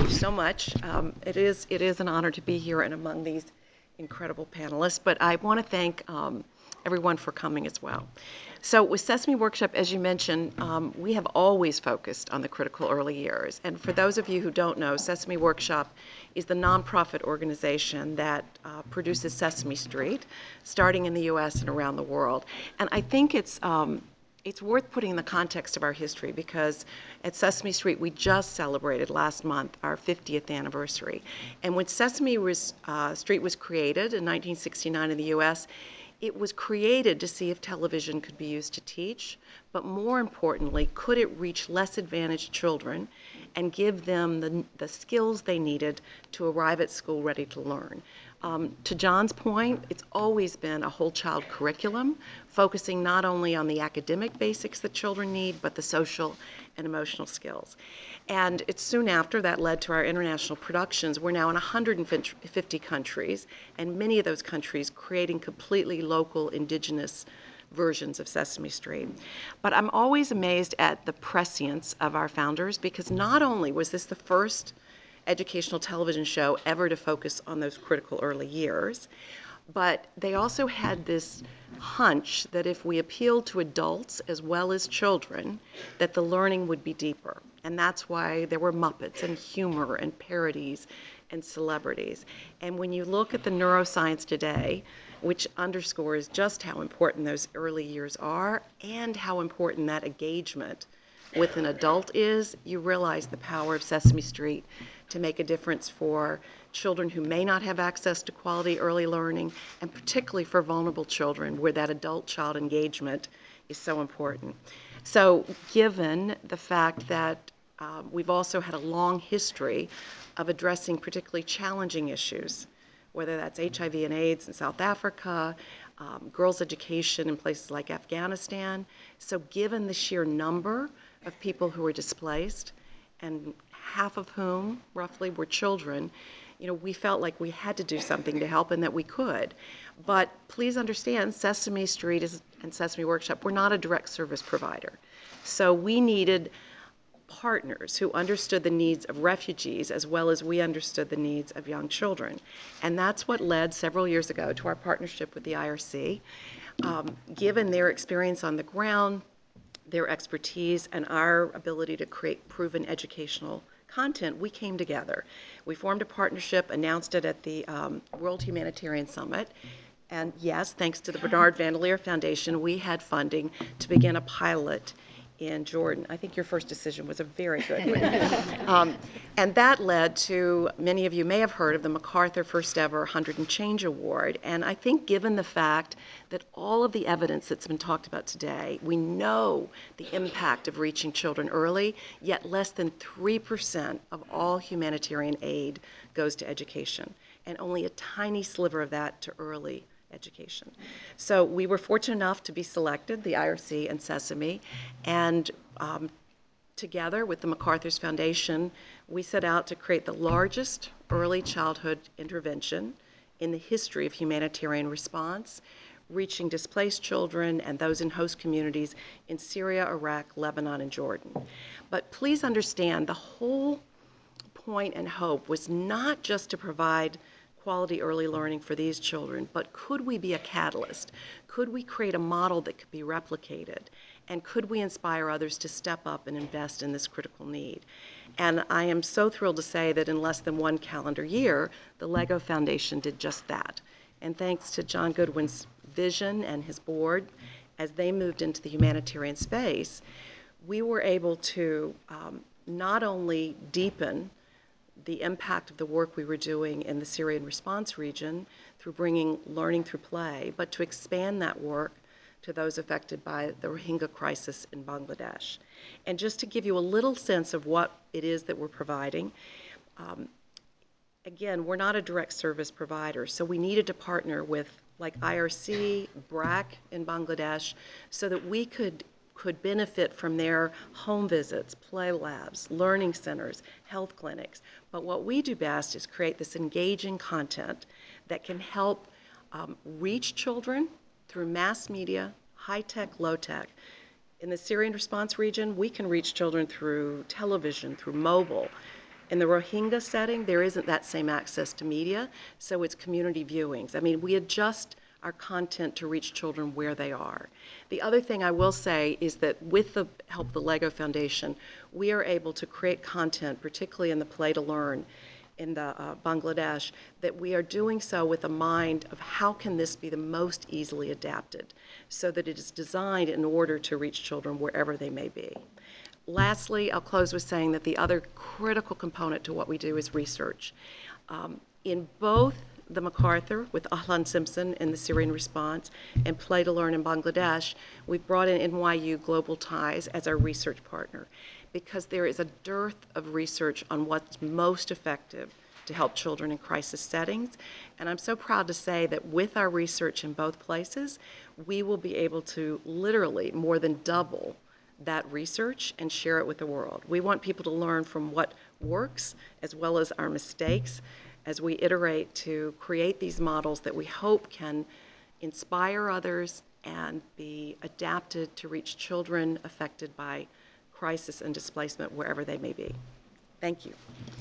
you so much. It is an honor to be here and among these incredible panelists, but I want to thank everyone for coming as well. So with Sesame Workshop, as you mentioned, we have always focused on the critical early years. And for those of you who don't know, Sesame Workshop is the nonprofit organization that produces Sesame Street, starting in the U.S. and around the world. And I think it's worth putting in the context of our history because at Sesame Street, we just celebrated last month our 50th anniversary. And when Sesame Street was created in 1969 in the U.S., it was created to see if television could be used to teach, but more importantly, could it reach less advantaged children and give them the skills they needed to arrive at school ready to learn. To John's point, it's always been a whole child curriculum, focusing not only on the academic basics that children need, but the social and emotional skills. And it's soon after that led to our international productions. We're now in 150 countries, and many of those countries creating completely local indigenous versions of Sesame Street. But I'm always amazed at the prescience of our founders because not only was this the first educational television show ever to focus on those critical early years, but they also had this hunch that if we appealed to adults as well as children, that the learning would be deeper. And that's why there were Muppets and humor and parodies and celebrities. And when you look at the neuroscience today, which underscores just how important those early years are and how important that engagement with an adult is, you realize the power of Sesame Street to make a difference for children who may not have access to quality early learning, and particularly for vulnerable children where that adult-child engagement is so important. So given the fact that we've also had a long history of addressing particularly challenging issues, whether that's HIV and AIDS in South Africa, girls' education in places like Afghanistan. So given the sheer number of people who were displaced, and half of whom, roughly, were children, we felt like we had to do something to help and that we could. But please understand, Sesame Street and Sesame Workshop, we're not a direct service provider. So we needed partners who understood the needs of refugees as well as we understood the needs of young children. And that's what led several years ago to our partnership with the IRC. Given their experience on the ground, their expertise, and our ability to create proven educational content, we came together. We formed a partnership, announced it at the World Humanitarian Summit, and yes, thanks to the Bernard Vanderleer Foundation, we had funding to begin a pilot in Jordan. I think your first decision was a very good one. And that led to, many of you may have heard of the MacArthur first ever 100 and Change Award. And I think given the fact that all of the evidence that's been talked about today, we know the impact of reaching children early, yet less than 3% of all humanitarian aid goes to education, and only a tiny sliver of that to early education. So we were fortunate enough to be selected, the IRC and Sesame, and together with the MacArthur's Foundation, we set out to create the largest early childhood intervention in the history of humanitarian response, reaching displaced children and those in host communities in Syria, Iraq, Lebanon, and Jordan. But please understand, the whole point and hope was not just to provide quality early learning for these children, but could we be a catalyst? Could we create a model that could be replicated? And could we inspire others to step up and invest in this critical need? And I am so thrilled to say that in less than one calendar year, the LEGO Foundation did just that. And thanks to John Goodwin's vision and his board, as they moved into the humanitarian space, we were able to not only deepen the impact of the work we were doing in the Syrian response region through bringing learning through play, but to expand that work to those affected by the Rohingya crisis in Bangladesh. And just to give you a little sense of what it is that we're providing, again, we're not a direct service provider, so we needed to partner with like IRC, BRAC in Bangladesh, so that we could benefit from their home visits, play labs, learning centers, health clinics. But what we do best is create this engaging content that can help reach children through mass media, high-tech, low-tech. In the Syrian response region, we can reach children through television, through mobile. In the Rohingya setting, there isn't that same access to media, so it's community viewings. I mean, we adjust our content to reach children where they are. The other thing I will say is that with the help of the LEGO Foundation, we are able to create content, particularly in the Play to Learn in the Bangladesh, that we are doing so with a mind of how can this be the most easily adapted so that it is designed in order to reach children wherever they may be. Lastly, I'll close with saying that the other critical component to what we do is research. In both the MacArthur with Ahlan Simpson in the Syrian response and Play to Learn in Bangladesh, we've brought in NYU Global Ties as our research partner because there is a dearth of research on what's most effective to help children in crisis settings. And I'm so proud to say that with our research in both places, we will be able to literally more than double that research and share it with the world. We want people to learn from what works as well as our mistakes as we iterate to create these models that we hope can inspire others and be adapted to reach children affected by crisis and displacement wherever they may be. Thank you.